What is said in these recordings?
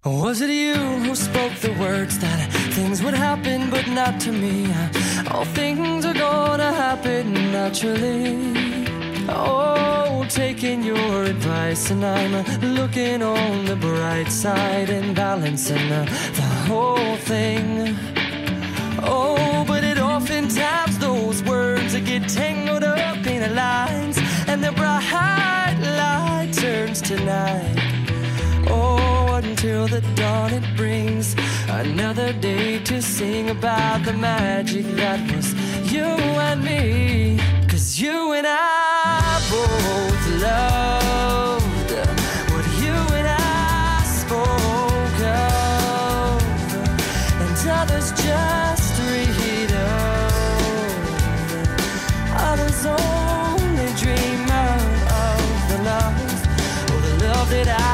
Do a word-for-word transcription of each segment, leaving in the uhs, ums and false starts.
Was it you who spoke the words that things would happen but not to me? All things are gonna happen naturally. Oh, taking your advice, and I'm looking on the bright side and balancing the, the whole thing. Oh, but it oftentimes those words that get tangled up in the lines, and the bright light turns to night. Oh, until the dawn it brings another day to sing about the magic that was you and me. 'Cause you and I both loved what you and I spoke of, and others just read of. Others only dream of, of the love, or the love that I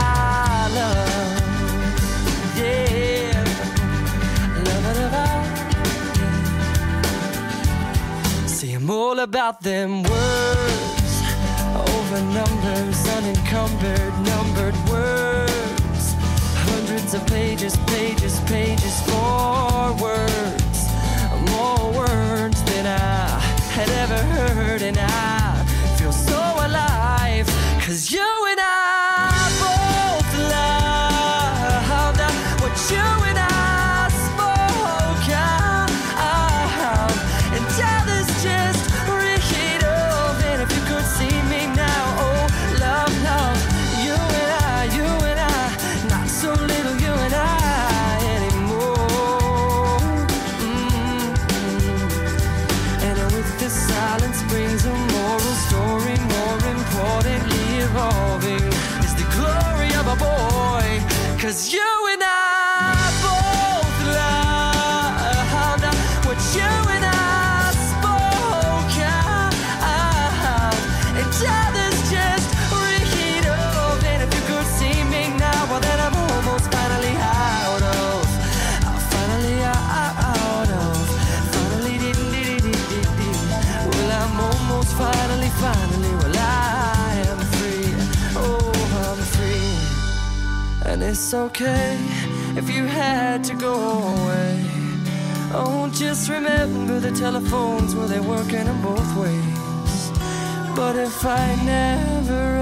all about them words, over numbers, unencumbered, numbered words, hundreds of pages, pages, pages, more words, more words than I had ever heard, and I feel so alive, 'cause you and I both loved what you and I spoke of, and others just boy, 'cause you and I both loved what you and I spoke of, and others just read of. And if you could see me now, well then I'm almost finally out of, finally out of, finally did did did did did. Well, I'm almost finally, finally, well I am free. Oh, I'm free. And it's okay if you had to go away. Oh, just remember the telephones, well, they're working in both ways. But if I never